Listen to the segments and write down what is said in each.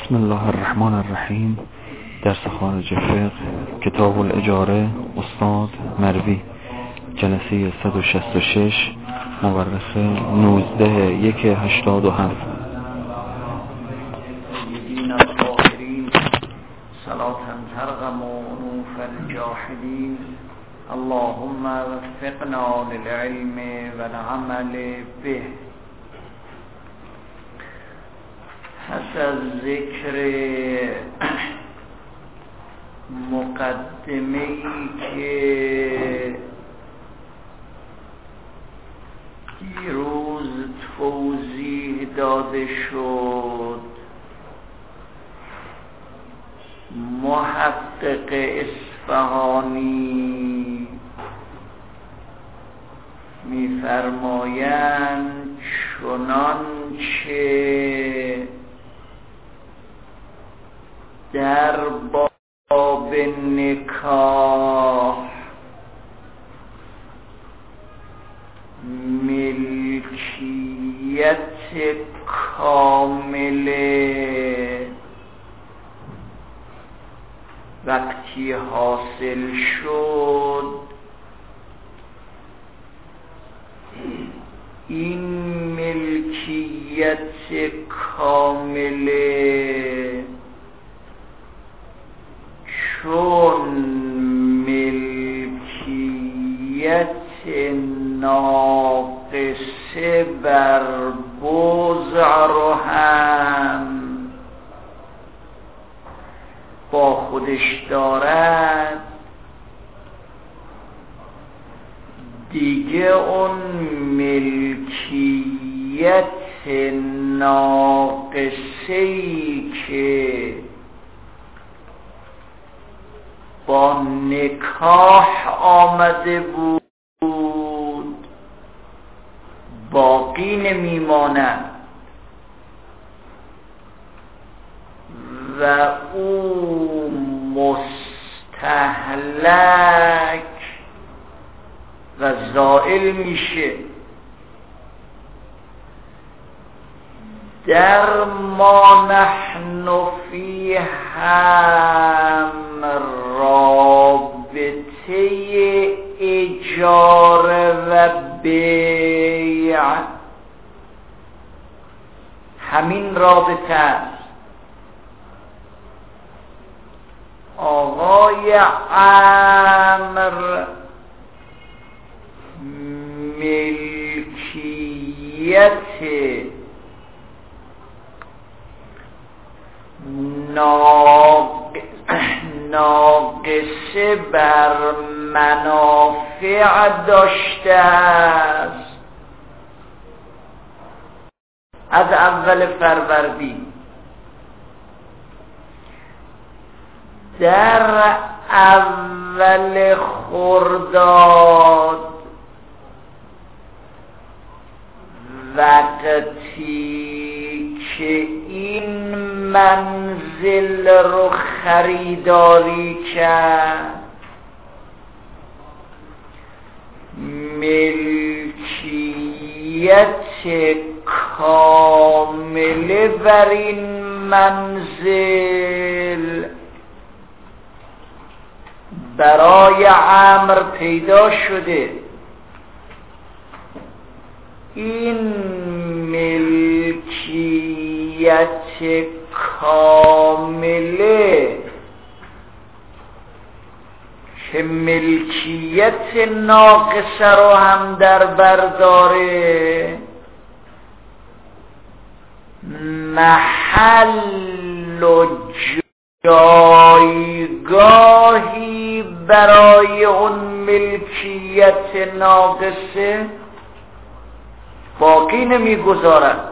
بسم الله الرحمن الرحیم. درس خارج فقه، کتاب الاجاره، استاد مروی، جلسه 166، مورخ 19/1/87. صلاة ترغم أنوف الجاحدين اللهم وفقنا للعلم والعمل به. پس از ذکر مقدمه‌ای که دیروز توضیح داده شد، محقق اصفهانی می‌فرمایند چنانچه در باب نکاح ملکیت کامله وقتی حاصل شد، این ملکیت کامله چون ملکیت ناقصه بر بضع رو هم با خودش دارد، دیگه اون ملکیت ناقصه‌ای که با نکاح آمده بود باقی نمیماند و او مستهلک و زائل میشه. در ما نحن فی هم رابطه اجاره و بیع همین رابطه است. آقای عمرو ملکیت ناقصه بر منافع داشته است از اول فروردین. در اول خرداد وقتی که این منزل رو خریداری کرد، ملکیت کامله بر این منزل برای عمرو پیدا شده. این ملکیت کامله که ملکیت ناقصه رو هم در برداره، محل و جایگاهی برای اون ملکیت ناقصه باقی نمیگذارد.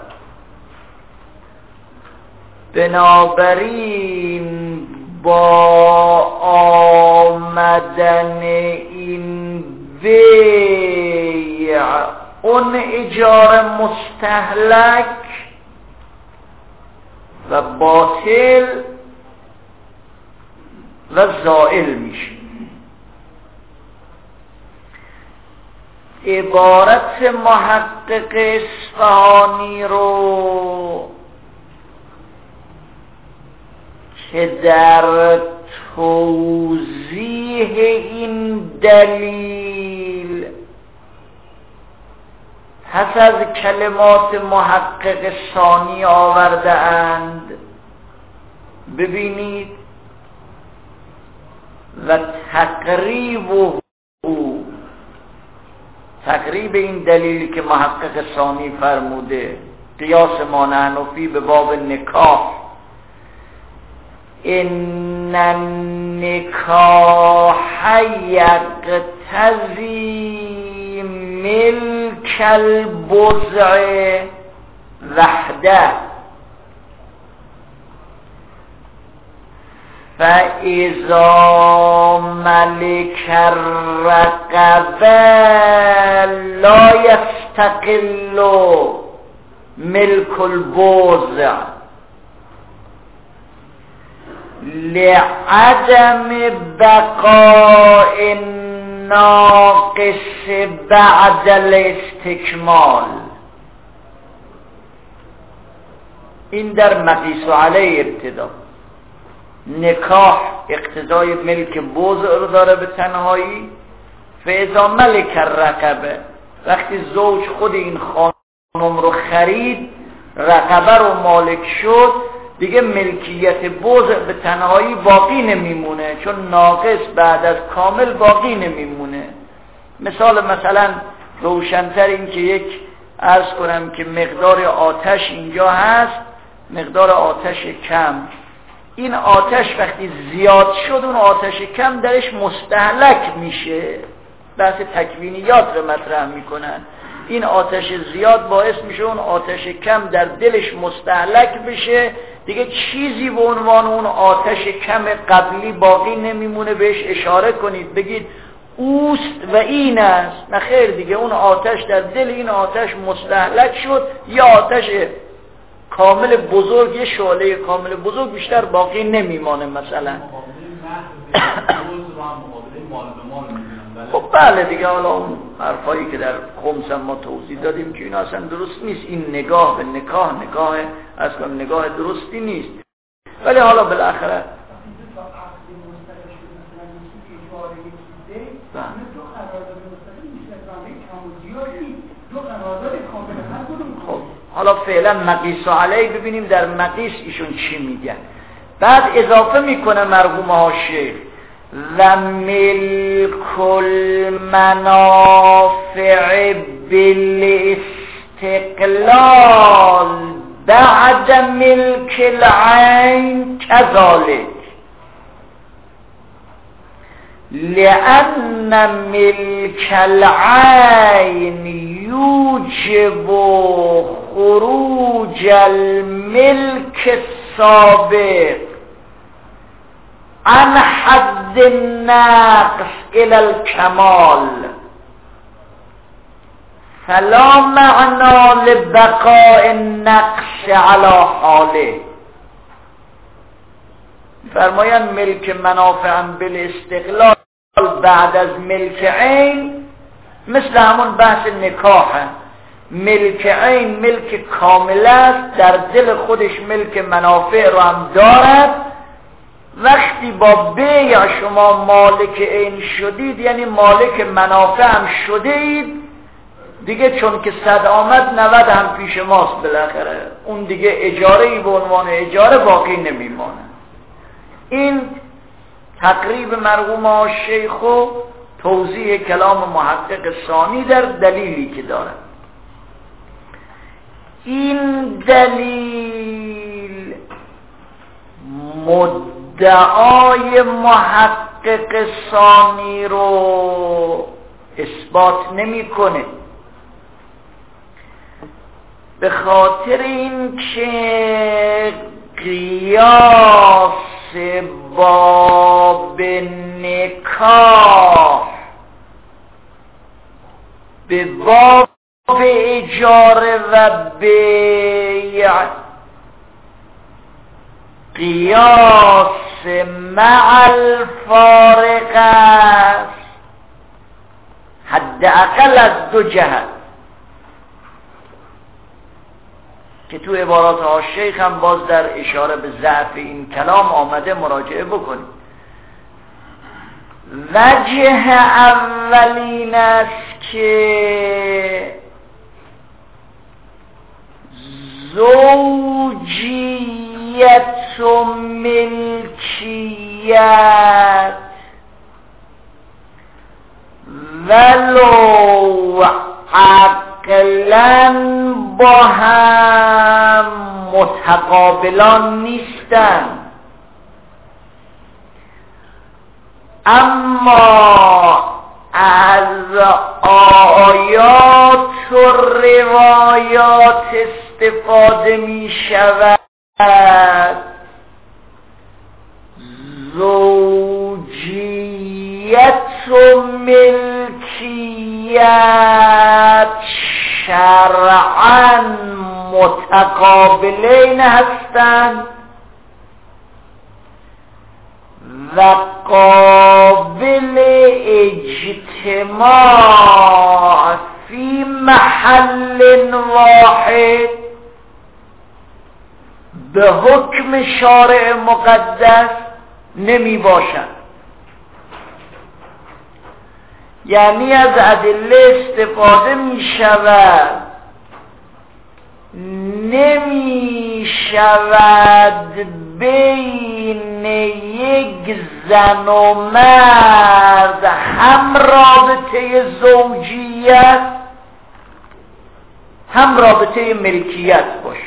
بنابراین با آمدن این بیع اون اجاره مستهلک و باطل و زائل میشه. عبارت محقق اصفهانی رو که در توضیح این دلیل پس از کلمات محقق ثانی آورده اند. ببینید و تقریب این دلیلی که محقق ثانی فرموده قیاس ما نحن فی به باب نکاح، ان النکاح یقتضی ملک البضع وحده فاذا ملك الرقبه لا يستقل ملك البضع لعدم بقاء الناقص بعد الاستکمال. این در مقیس علیه ابتدا. نکاح اقتضای ملک بضع رو داره به تنهایی. فاذا ملک الرقبه، وقتی زوج خود این خانم رو خرید، رقبه رو مالک شد، دیگه ملکیت بضع به تنهایی باقی نمیمونه، چون ناقص بعد از کامل باقی نمیمونه. مثلا روشن‌تر این که یک عرض کنم که مقدار آتش اینجا هست، مقدار آتش کم. این آتش وقتی زیاد شد، اون آتش کم درش مستهلک میشه. بحث تکوینیات رو مطرح میکنن. این آتش زیاد باعث میشه اون آتش کم در دلش مستهلک بشه، دیگه چیزی به عنوان اون آتش کم قبلی باقی نمیمونه. بهش اشاره کنید، بگید اوست و این است. نه خیر، دیگه اون آتش در دل این آتش مستهلک شد. یه آتش کامل بزرگ، یه شعله کامل بزرگ بیشتر باقی نمیمانه. مثلا خب بله دیگه، حالا اون حرفایی که در خمس ما توضیح دادیم که این اصلا درست نیست. این نگاه به نگاه اصلا نگاه درستی نیست. ولی حالا بالاخره خب حالا فعلا مقیس علیه ببینیم در مقیس ایشون چی میگن. بعد اضافه میکنه مرحوم حاشیه و ملک المنافع بالاستقلال بعد ملک العین كذلك لأن ملك العين يوجب خروج الملك السابق عن حد النقص إلى الكمال، فلا معنى لبقاء النقص على حاله. فرمایند ملک منافع بالاستقلال بعد از ملک عین مثل همون بحث نکاحه. ملک عین ملک کامل است، در دل خودش ملک منافع رو هم دارد. وقتی با بیع شما مالک عین شدید، یعنی مالک منافع هم شده اید دیگه، چون که صد آمد 90 هم پیش ماست بالاخره. اون دیگه اجاره‌ای به عنوان اجاره باقی نمیمانه. این تقریب مرحوم شیخ و توضیح کلام محقق ثانی در دلیلی که داره. این دلیل مدعای محقق ثانی رو اثبات نمی‌کنه، به خاطر این که قیاس باب نکاح به باب اجاره و بیع قیاس مع الفارق است، حداقل از دو جهت. که تو عبارات الشیخ هم باز در اشاره به ضعف این کلام آمده، مراجعه بکنید. وجه اولین است که زوجیت و ملکیت ولو عقلاً با هم متقابلان نیستند، اما از آیات و روایات استفاده می شود زوجیت و ملکیت شرعاً متقابلین هستند و قابل اجتماع فی محل واحد به حکم شارع مقدس نمی باشد. یعنی از ادله استفاده می شود، نمی شود بین یک زن و مرد هم رابطه زوجیت هم رابطه ملکیت باشه،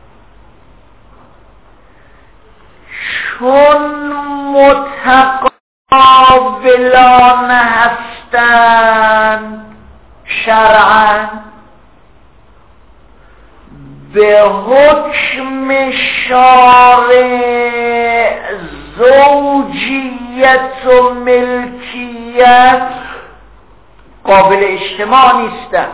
چون متقابلان هستند شرعاً به حکم شارع زوجیت و ملکیت قابل اجتماع نیستند.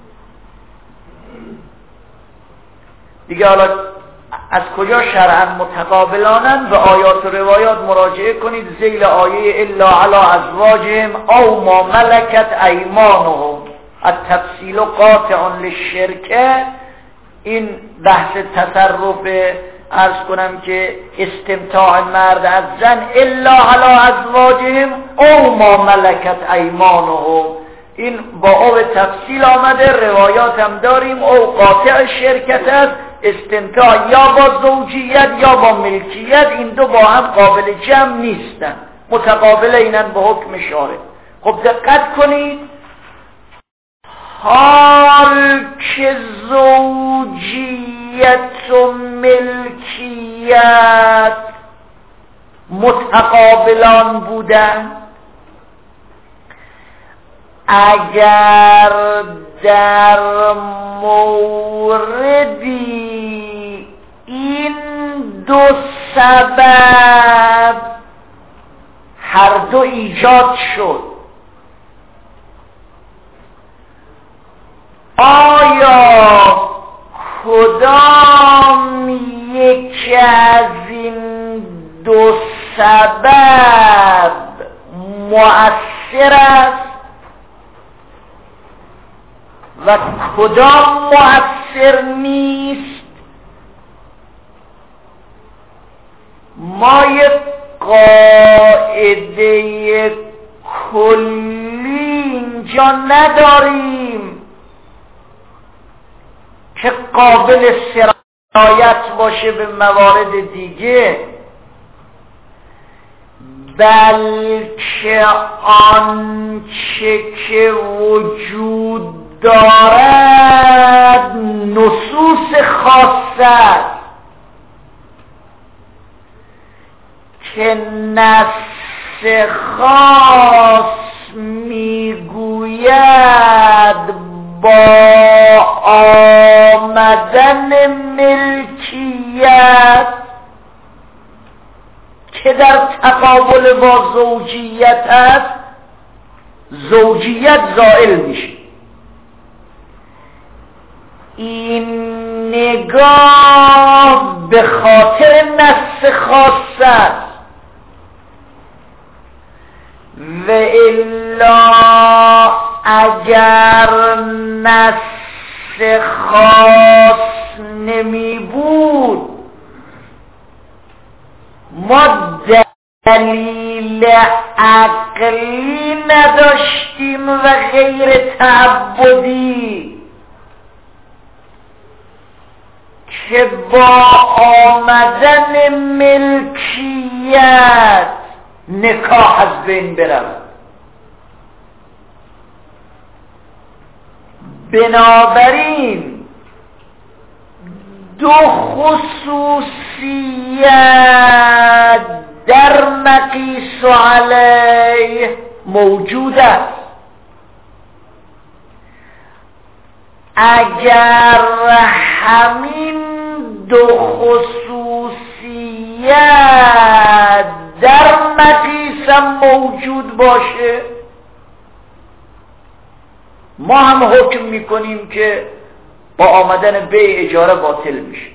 دیگه حالا از کجا شرعاً متقابلانند؟ به آیات و روایات مراجعه کنید. ذیل آیه الا علی ازواجهم او ما ملکت ایمانهم التفصیل قاطع للشرکه، این بحث تصرف عرض کنم که استمتاع مرد از زن الا علی ازواجهم او ما ملکت ایمانهم، این با او تفصیل آمده، روایات هم داریم. او قاطع شرکت است، استمتاع یا با زوجیت یا با ملکیت، این دو با هم قابل جمع نیستن، متقابله اینن به حکم شارع. خب دقت کنید، حال که زوجیت و ملکیت متقابلان بودن، اگر در موردی این دو سبب هر دو ایجاد شد، آیا کدام یکی از این دو سبب مؤثر است و کدام مؤثر نیست؟ ما یک قاعده کلی اینجا نداریم که قابل سرایت باشه به موارد دیگه، بلکه آنچه که وجود دارد نصوص خاصه است که نص خاص میگوید با آمدن ملکیت که در تقابل با زوجیت است، زوجیت زائل میشه. این نگاه به خاطر نص خاص است و الا اگر نص خاص نمی بود ما دلیل عقلی نداشتیم و غیر تعبدی که با آمدن ملکیت نکاح از بین برود. بنابراین دو خصوصیت در مقیس علیه موجود است. اگر همین دو خصوصیت در مقیس موجود باشه ما هم حکم میکنیم که با آمدن بیع اجاره باطل میشه.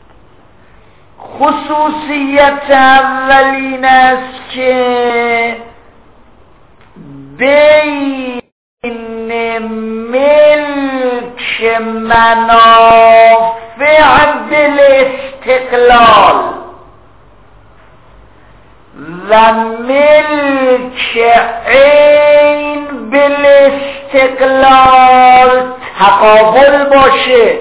خصوصیت اولین است که بین ملک منافع بالاستقلال و ملک عین بالاستقلال تقابل باشه،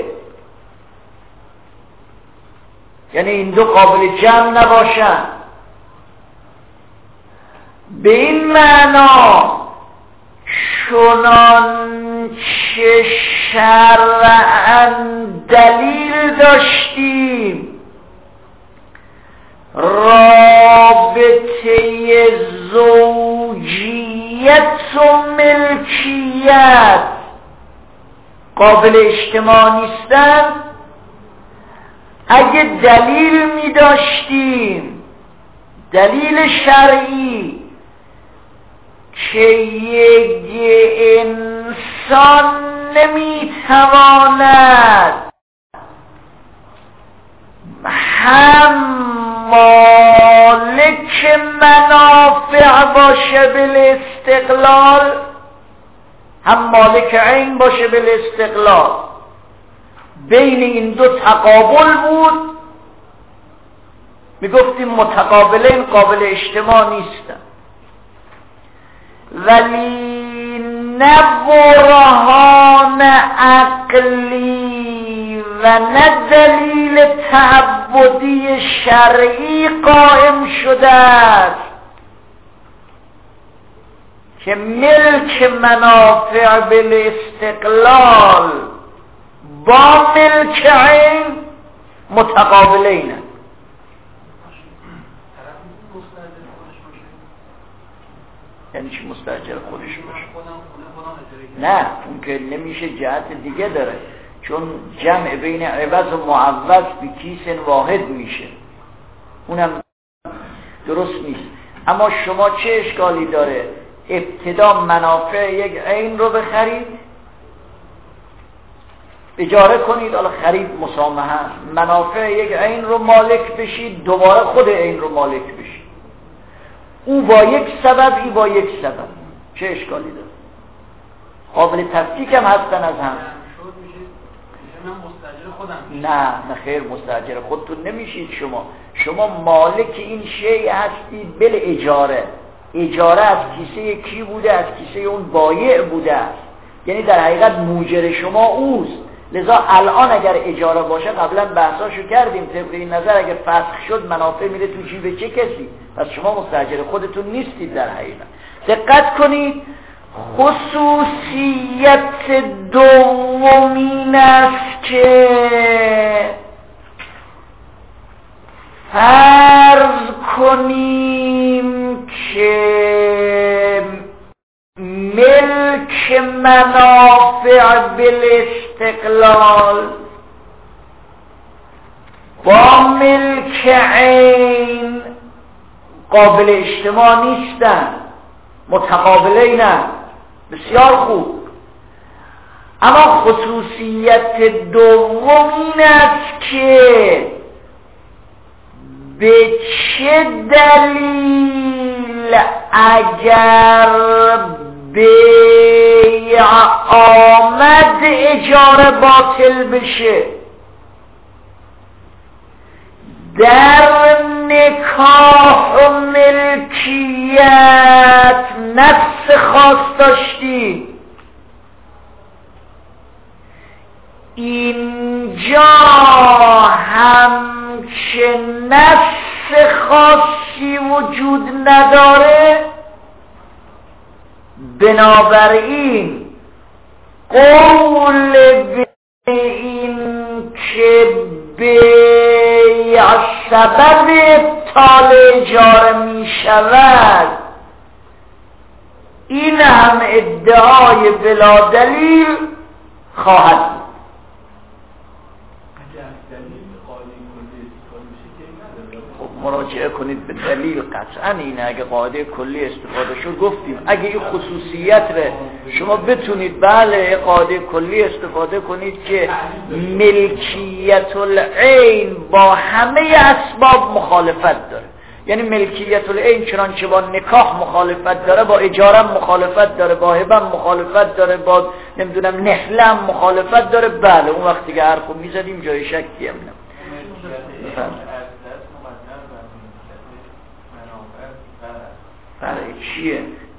یعنی این دو قابل جمع نباشن. به این معنا چنانچه شرعاً دلیل داشتیم رابطه زوجیت و ملکیت قابل اجتماع نیستن، اگه دلیل می داشتیم دلیل شرعی که یک انسان نمی تواند هم مالک منافع باشه بالاستقلال هم مالک عین باشه بالاستقلال، بین این دو تقابل بود، میگفتیم متقابلین قابل اجتماع نیستن. ولی نه برهان عقلی و نه دلیل تعبدی شرعی قائم شده است که ملک منافع بالاستقلال با ملک عین متقابلین. یعنی چی مستاجر خودش باشه؟ نه، اون که نمیشه، جهت دیگه داره، چون جمع بین عوض و معوض به کیس واحد میشه، اونم درست نیست. اما شما چه اشکالی داره ابتدا منافع یک عین رو بخرید، اجاره کنید، حالا خرید مسامحه، منافع یک عین رو مالک بشید، دوباره خود عین رو مالک بشید، او با یک سبب ای با یک سبب، چه اشکالی داره؟ قابل تفکیک هم هستن از هم. نه خیر، مستاجر خودتون نمیشید، شما مالک این شیء هستید بل اجاره. اجاره از کیسه کی بوده؟ از کیسه اون بایع بوده است، یعنی در حقیقت موجر شما اوست. لذا الان اگر اجاره باشه، قبلا بحثاشو کردیم، طبق این نظر اگر فسخ شد منافع میره تو جیب چه کسی؟ پس شما مستاجر خودتون نیستید در حقیقت. دقت کنید، خصوصیت دومین است که فرض کنیم که ملک منافع بالاستقلال با ملک عین قابل اجتماع نیستن، متقابلین نه. بسیار خوب، اما خصوصیت دومین است که به چه دلیل اگر بیع آمد اجاره باطل بشه؟ در نکاح و ملکیت نفس خاص داشتی، اینجا هم که نفس خاصی وجود نداره، بنابراین قول به این که بیع سبب ابطال اجاره می شود، این هم ادعای بلا دلیل خواهد بود. مراجعه کنید به دلیل. قطعا اینه اگه قاعده کلی استفاده شد گفتیم اگه این خصوصیت رو شما بتونید بله قاعده کلی استفاده کنید که ملکیت العین با همه اسباب مخالفت داره، یعنی ملکیت العین چنانچه با نکاح مخالفت داره، با اجاره مخالفت داره، با هبه مخالفت داره، با نمیدونم نحله مخالفت داره، بله اون وقتی که حرفو میزدیم جای شکی هم نه. فرع چیه؟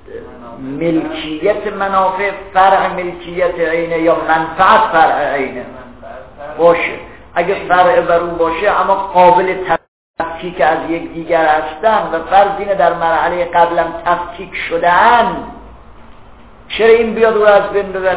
ملکیت منافع فرع ملکیت عینه یا منفعت فرع عینه باشه. اگه فرع بر اون باشه اما قابل تفکیک از یک دیگر هستن و فرض اینه در مرحله قبلم تفکیک شدن، چرا این بیاد او از بین ببره؟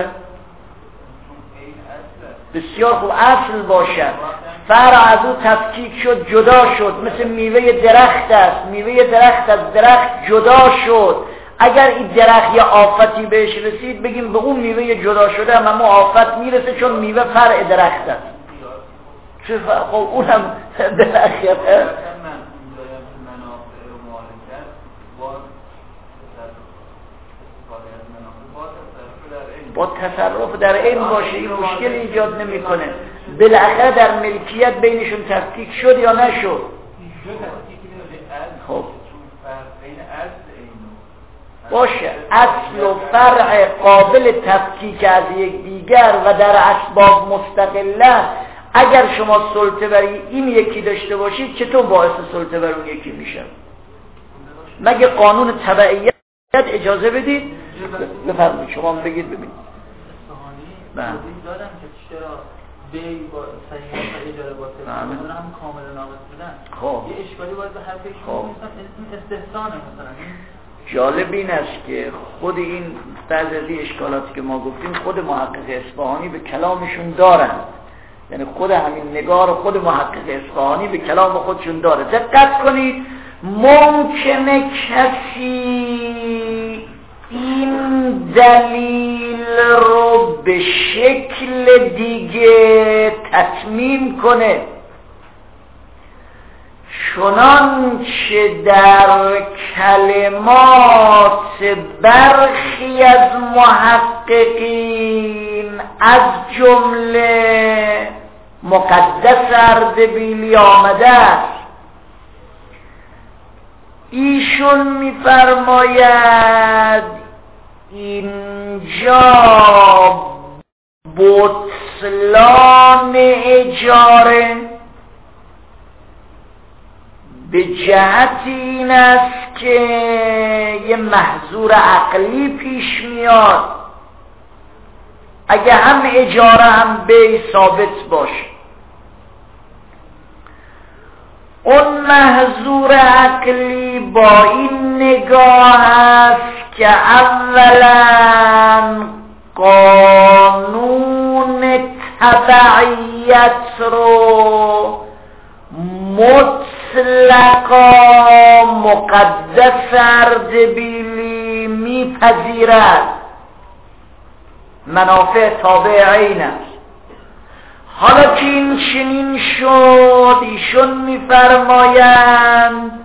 بسیار خوب اصل باشه، فرع از او تفکیک شد جدا شد، مثل میوه درخت است، میوه درخت از درخت جدا شد، اگر این درخت یا آفتی بهش رسید بگیم به اون میوه جدا شده اما آفت میرسه چون میوه فرع درخت است. چه خب اونم درخت با تصرف در این باشه این مشکل ایجاد نمیکنه. بالاخره در ملکیت بینشون تفکیک شد یا نشد؟ خب باشه، اصل و فرع قابل تفکیک از یک دیگر و در اسباب مستقلن. اگر شما سلطه بر این یکی داشته باشید چطور باعث سلطه بر اون یکی میشه؟ مگه قانون تبعیت اجازه بدید؟ بفرمایید شما بگید ببینید. توضیح دادم که چرا بی با صحیح اجاره باطل مثلا هم کامل ناقص بودن. خب یه اشکالی باید به حرف ایشون نیستن، این استحسانه مثلا. جالب این است که خود این بعضی اشکالاتی که ما گفتیم خود محقق اصفهانی به کلامشون دارن، یعنی خود همین نگار خود محقق اصفهانی به کلام خودشون داره. دقت کنید، ممکنه کسی این دلیل رو به شکل دیگه تتمیم کنه، چنانچه در کلمات برخی از محققین از جمله مقدس اردبیلی آمده است. ایشون می‌فرماید اینجا بطلان اجاره به جهت این است که یه محظور عقلی پیش میاد، اگه هم اجاره هم بیع ثابت باشه. اون محظور عقلی با این نگاه است که اولا قانون تبعیت رو مطلقا مقدس اردبیلی میپذیرد، منافع تابع عین است. حالا که این چنین شد، ایشون میفرمایند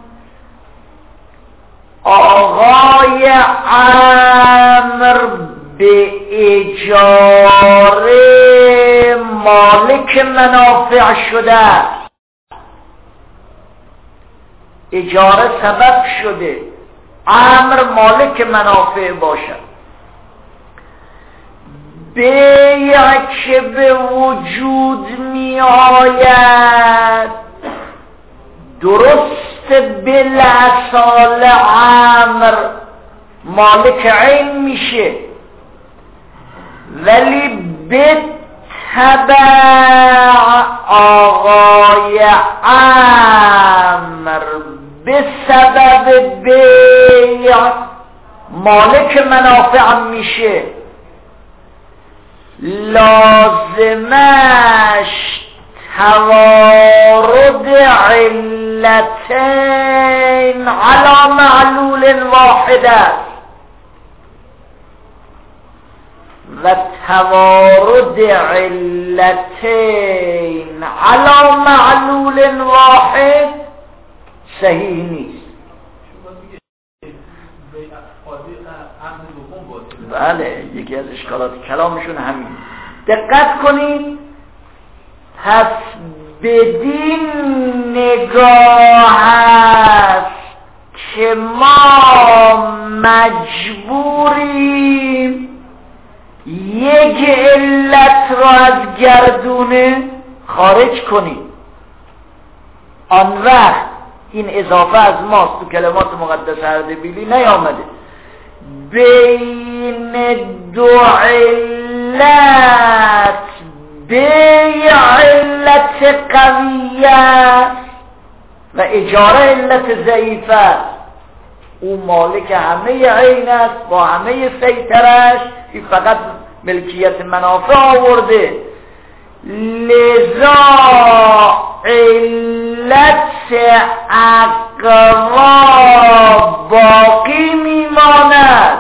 آقای عمرو به اجاره مالک منافع شده است، اجاره سبب شده عمرو مالک منافع باشد. بیع که به وجود می آید درست بالاصال امر مالک عین میشه، ولی به تبع آقای امر به سبب بیع مالک منافع میشه، لازمش توارد علتین علی معلول واحد است و توارد علتین علی معلول واحد صحیح نیست. بله، یکی از اشکالات کلامشون همین. دقت کنید، پس بدین نگاه است که ما مجبوریم یک علت را از گردونه خارج کنیم. آن وقت این اضافه از ماست، تو کلمات مقدس اردبیلی نیامده. بین دو علت بیع علت قویه و اجاره علت ضعیفه، او مالک همه عین است با همه سیطرش، این فقط ملکیت منافع آورده، لذا علت اقوا باقی میماند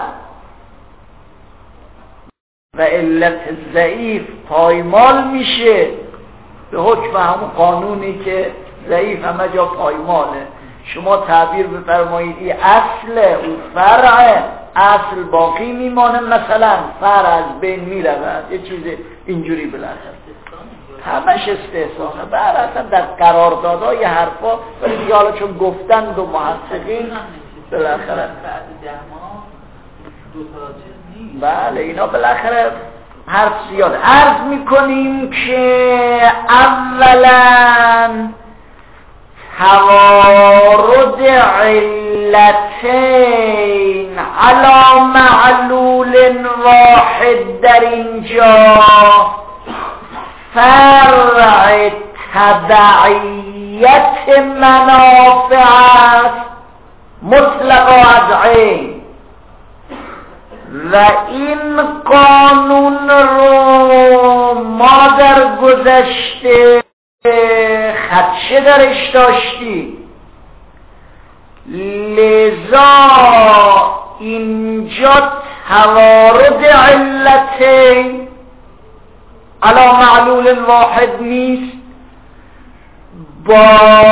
و علت ضعیف پایمال میشه به حکم همون قانونی که ضعیف همه جا پایماله. شما تعبیر بفرمایید این اصله، او فرعه، اصل باقی میمانه، مثلا فرع از بین میرود، یه چیز اینجوری بالاخره همش استحسانه. بعد اصلا در قراردادهای حرفا، ولی دیگه حالا چون گفتند و محققین بالاخره بله اینا بالاخره حرف زیاد. عرض میکنیم که اولا توارد علتین علی معلول واحد در اینجا فرع تبعیت منافع است مطلقا از عین، و این قانون رو ما در گذشته خدشه درش داشتیم. لذا اینجا توارد علتین علی معلول واحد نیست، با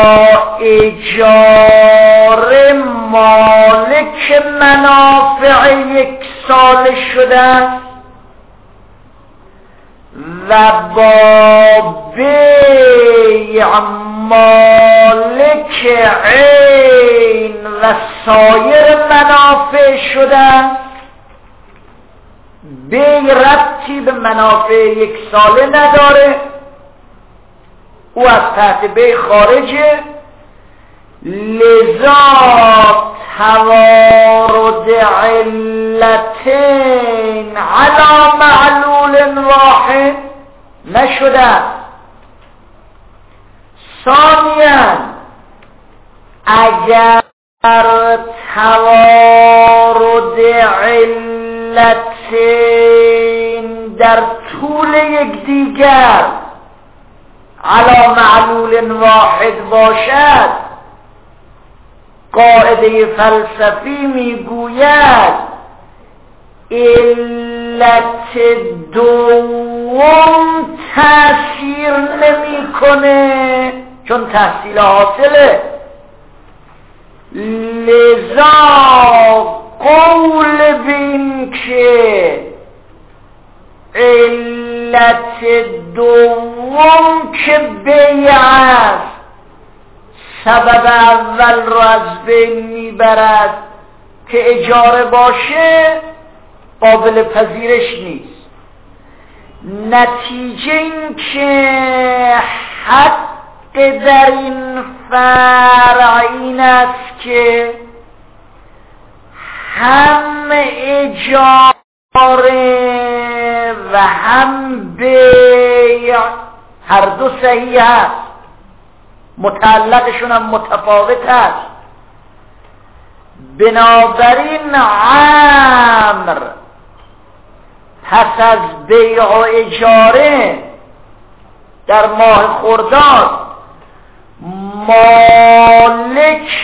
اجاره مالک منافع یک سال شده و با بیع مالک عین و سایر منافع شده. بیع ربطی به منافع یک ساله نداره، او از تحت بیع خارجه، لذا توارد علتین علی معلول واحد نشده. ثانیاً اگر توارد علتین در طول یکدیگر علی معلول واحد باشد، قاعده فلسفی میگوید علت دوم تأثیر نمیکنه چون تحصیل حاصله. لذا قول بین که علت دوم که بیع است سبب اول را از بین میبرد که اجاره باشه قابل پذیرش نیست. نتیجه این که حتی در این فرع این است که هم اجاره و هم بیع هر دو صحیح است، متعلقشون هم متفاوت است. بنابراین امر پس از بیع و اجاره در ماه خرداد مالک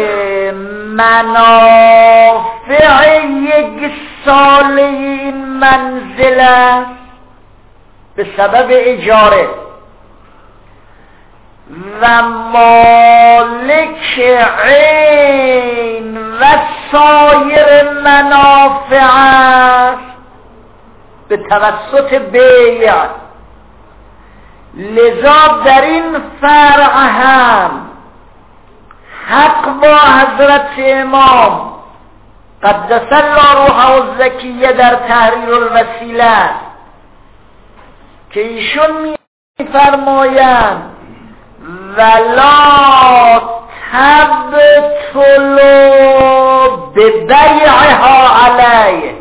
منافع یک سال این منزل است به سبب اجاره و مالک عین و سایر منافع است به توسط بیع. لذا در این فرع هم حق با حضرت امام قدس الله روحه الزکیه در تحریر الوسیله که ایشون می‌فرمایند ولا تبطلوا ببیعها علیه.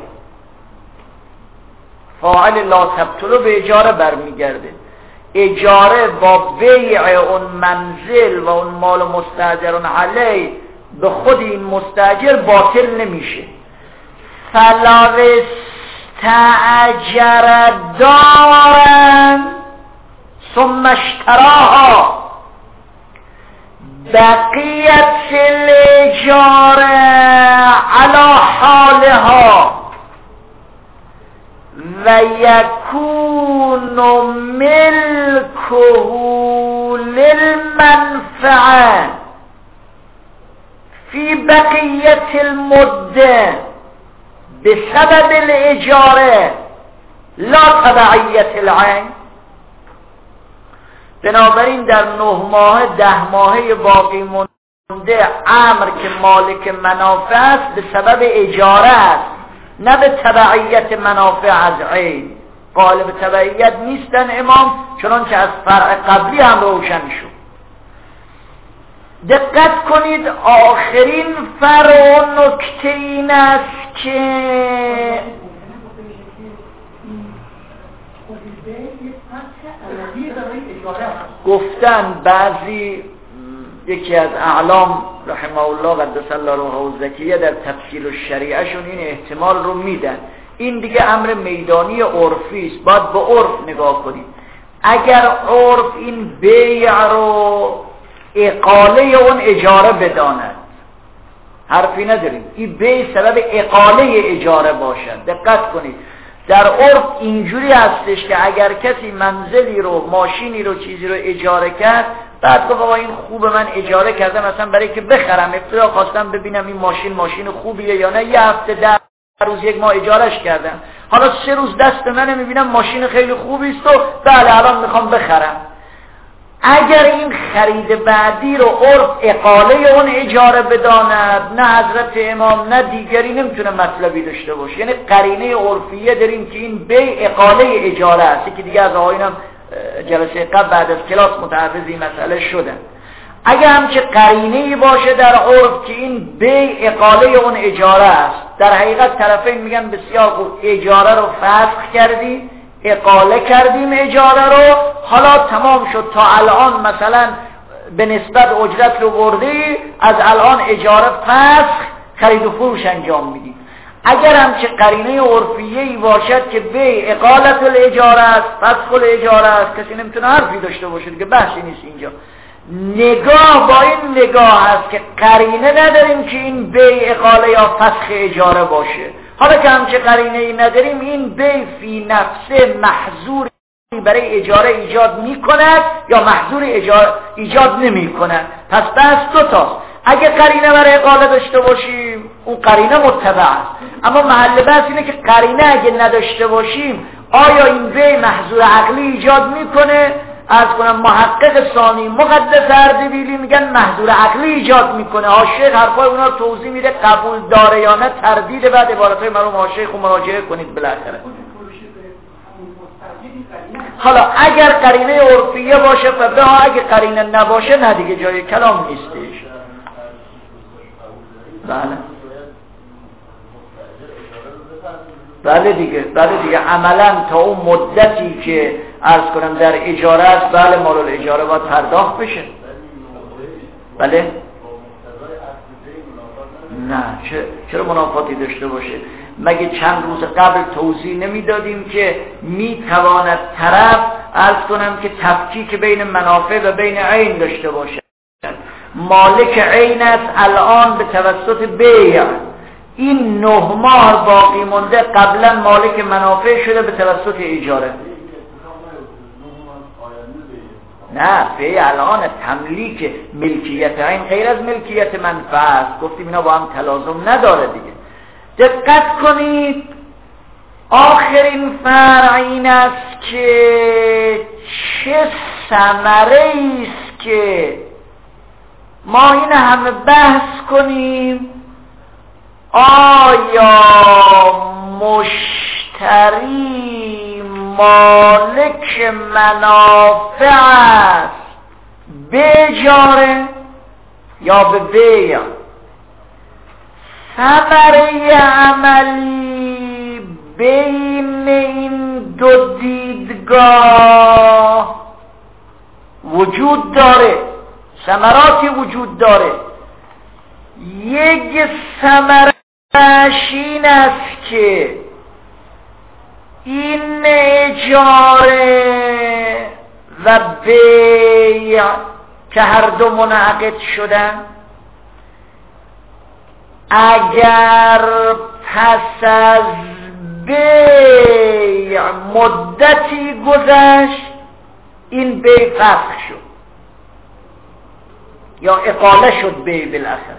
فاعل لا تبطلوا به اجاره برمیگرده. اجاره با بیع اون منزل و اون مال مستاجرون علیه به خود این مستاجر باطل نمیشه. فلا استاجر دارن ثم اشتراها بقیت الاجاره علی حالها و یکون ملکه للمنفعه فی بقیت المده بسبب الاجاره لا تبعیت العین. بنابراین در 9 ماه 10 ماهه باقی مونده امر که مالک منافع است به سبب اجاره است، نه به تبعیت منافع از عین. قائل به تبعیت نیستن امام، چنانچه از فرع قبلی هم روشن شد. دقت کنید آخرین فرع و نکته این است که گفتن بعضی یکی از اعلام رحمه الله قدس الله روحه الزکیه در تفصیل الشریعه شون این احتمال رو میدن. این دیگه امر میدانی عرفی است، باید به عرف نگاه کنید. اگر عرف این بیع رو اقاله اون اجاره بداند حرفی نداریم، این بیع سبب اقاله اجاره باشد. دقت کنید در عرف اینجوری هستش که اگر کسی منزلی رو، ماشینی رو، چیزی رو اجاره کرد، بعد گفت آقا این خوبه من اجاره کردم اصلا برای که بخرم، ابتدا خواستم ببینم این ماشین خوبیه یا نه، یه هفته 10 روز 1 ماه اجارش کردم، حالا 3 روز دست منه میبینم ماشین خیلی خوبی است و بله الان میخوام بخرم. اگر این خرید بعدی رو عرف اقاله اون اجاره بداند، نه حضرت امام نه دیگری نمیتونه مطلبی داشته باشه. یعنی قرینه عرفیه داریم که این بیع اقاله اجاره است که دیگه از آقایونم جلسه قبل بعد از کلاس متعرض این مسئله شدن. اگر هم که قرینه‌ای باشه در عرف که این بیع اقاله اون اجاره است، در حقیقت طرفین میگن بسیار خوب اجاره رو فسخ کردی، اقاله کردیم اجاره رو، حالا تمام شد، تا الان مثلا به نسبت اجرت رو بردی، از الان اجاره فسخ خرید و فروش انجام میدی. اگر هم که قرینه عرفیه‌ای باشد که بیع اقالت الاجاره است، فسخ الاجاره است، کسی نمیتونه حرفی داشته باشه که بحثی نیست اینجا. نگاه با این نگاه است که قرینه نداریم که این بیع اقاله یا فسخ اجاره باشه. حالا که همچه قرینه ای نداریم، این بیع فی نفسه محظور برای اجاره ایجاد می کند یا محظور ایجاد نمی کند. پس بحث 2 تاست. اگه قرینه برای اقاله داشته باشیم اون قرینه متبع است، اما محل بحث اینه که قرینه اگه نداشته باشیم آیا این بیع محظور عقلی ایجاد میکنه؟ از کنم محقق ثانی مقدس اردبیلی میگن محظور عقلی ایجاد میکنه. حاشیه حرفای اونا رو توضیح میده، قبول داره یا نه تردید، بعد عبارتهای مرحوم حاشیه خود مراجعه کنید بالاخره. حالا اگر قرینه عرفیه باشه و اگر قرینه نباشه نه دیگه جای کلام نیستش. بله دیگه عملا تا اون مدتی که عرض کنم در اجاره است بله مال الاجاره باید پرداخت بشه. بله نه چرا منافاتی داشته باشه؟ مگه چند روز قبل توضیح نمیدادیم که میتواند طرف عرض کنم که تفکیک بین منافع و بین عین داشته باشه. مالک عین است الان به توسط بیع، این 9 ماه باقی مونده قبلا مالک منافع شده به توسط اجاره. نه بیع الان تملیک ملکیت عین غیر از ملکیت منفعه است. گفتیم اینا با هم تلازم نداره دیگه. دقت کنید آخرین فرع این است که چه ثمره است که ما این همه بحث کنیم آیا مشتری مالک منافع است به اجاره یا به بیع؟ ثمره عملی بین این دو دیدگاه وجود داره، ثمراتی وجود داره. یک ثمره‌اش این است که این اجاره و بیع که هر دو منعقد شدن اگر پس از بیع مدتی گذشت این بیع فسخ شد یا اقاله شد بیع بالاخره،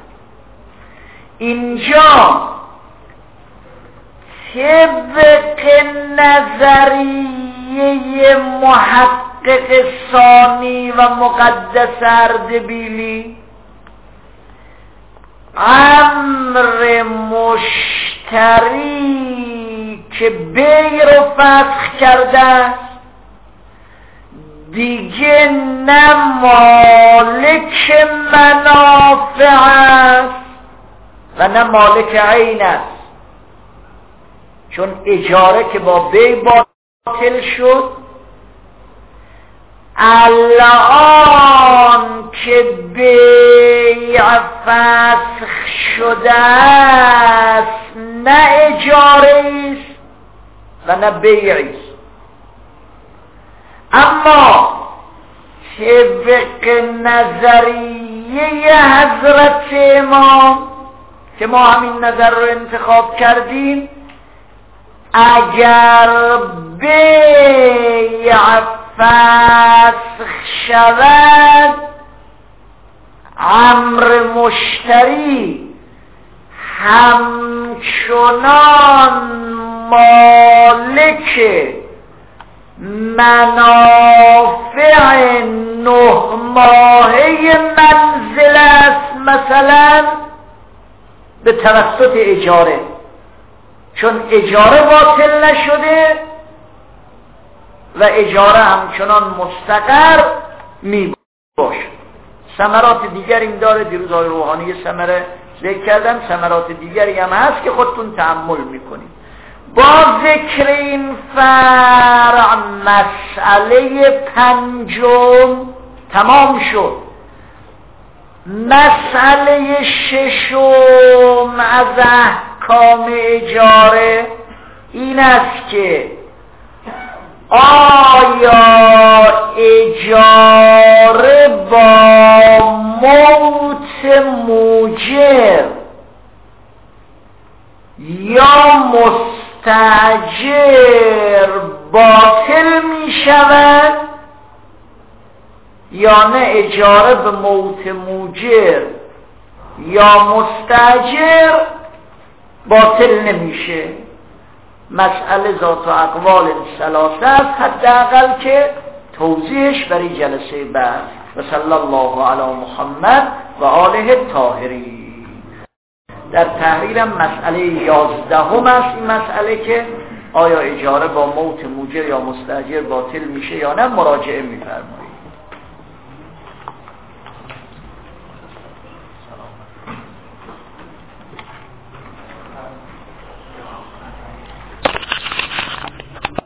اینجا طبق نظریه محقق ثانی و مقدس اردبیلی امر مشتری که بیع رو فسخ کرده است دیگه نه مالک منافع است و نه مالک عین است، چون اجاره که با بیع باطل شد الان که بیع فسخ شده است نه اجاره است و نه بیع است. اما طبق نظریه حضرت امام که ما همین نظر رو انتخاب کردیم اگر بیع فسخ شود امر مشتری همچنان مالک منافع 9 ماهه منزل است مثلا به توسط اجاره، چون اجاره باطل نشده و اجاره همچنان مستقر می باشه. ثمرات دیگری هم داره، دیروز آقای روحانی ثمره ذکر کردن، ثمرات دیگری هم هست که خودتون تأمل میکنید. با ذکر این فرع مسئله پنجم تمام شد. مسئله ششم از احکام اجاره این است که آیا اجاره با موت موجر یا مستاجر باطل می شود یا نه اجاره به موت موجر یا مستاجر باطل نمیشه. مسئله ذات و اقوال ثلاثه است حداقل که توضیحش برای جلسه بعد. و صلی الله علی محمد و آله الطاهرین. در تحریرم مسئله 11 است این مسئله که آیا اجاره با موت موجر یا مستاجر باطل میشه یا نه، مراجعه میفرمایید.